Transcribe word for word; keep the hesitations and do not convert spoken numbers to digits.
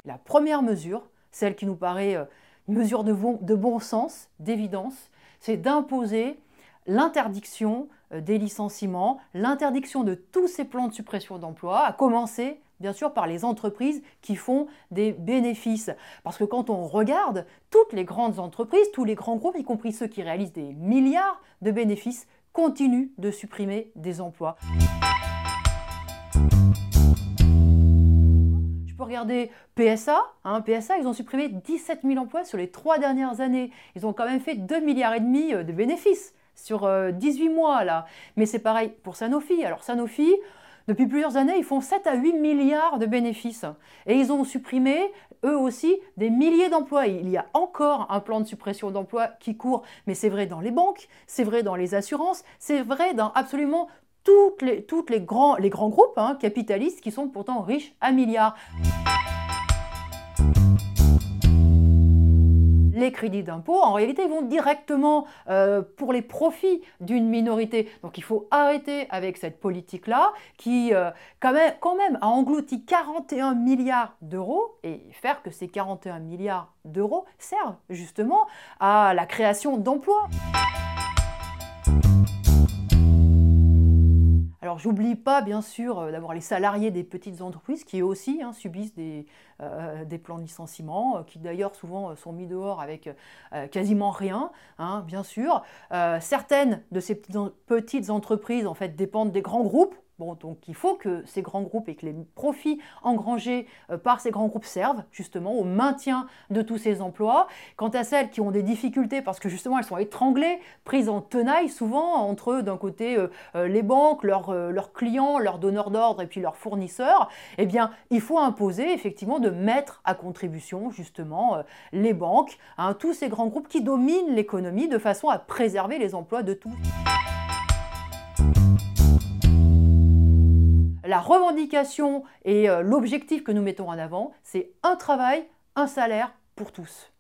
La première mesure, celle qui nous paraît euh, une mesure de bon, de bon sens, d'évidence, c'est d'imposer l'interdiction euh, des licenciements, l'interdiction de tous ces plans de suppression d'emplois, à commencer bien sûr par les entreprises qui font des bénéfices. Parce que quand on regarde, toutes les grandes entreprises, tous les grands groupes, y compris ceux qui réalisent des milliards de bénéfices, continuent de supprimer des emplois. Je peux regarder P S A. Hein, P S A, ils ont supprimé dix-sept mille emplois sur les trois dernières années. Ils ont quand même fait deux virgule cinq milliards de bénéfices sur euh, dix-huit mois là. Mais c'est pareil pour Sanofi. Alors Sanofi, depuis plusieurs années, ils font sept à huit milliards de bénéfices. Et ils ont supprimé, eux aussi, des milliers d'emplois. Il y a encore un plan de suppression d'emplois qui court. Mais c'est vrai dans les banques, c'est vrai dans les assurances, c'est vrai dans absolument toutes les, toutes les, grands, les grands groupes hein, capitalistes qui sont pourtant riches à milliards. Les crédits d'impôt, en réalité, ils vont directement euh, pour les profits d'une minorité. Donc il faut arrêter avec cette politique-là qui, euh, quand même, quand même, a englouti quarante et un milliards d'euros et faire que ces quarante et un milliards d'euros servent justement à la création d'emplois. Alors, j'oublie pas, bien sûr, d'avoir les salariés des petites entreprises qui, eux aussi, hein, subissent des, euh, des plans de licenciement, euh, qui d'ailleurs souvent sont mis dehors avec euh, quasiment rien, hein, bien sûr. Euh, certaines de ces petites entreprises, en fait, dépendent des grands groupes. Bon, donc il faut que ces grands groupes et que les profits engrangés euh, par ces grands groupes servent justement au maintien de tous ces emplois. Quant à celles qui ont des difficultés parce que justement elles sont étranglées, prises en tenaille souvent entre d'un côté euh, euh, les banques, leurs, euh, leurs clients, leurs donneurs d'ordre et puis leurs fournisseurs, eh bien il faut imposer effectivement de mettre à contribution justement euh, les banques, hein, tous ces grands groupes qui dominent l'économie de façon à préserver les emplois de tous. La revendication et euh, l'objectif que nous mettons en avant, c'est un travail, un salaire pour tous.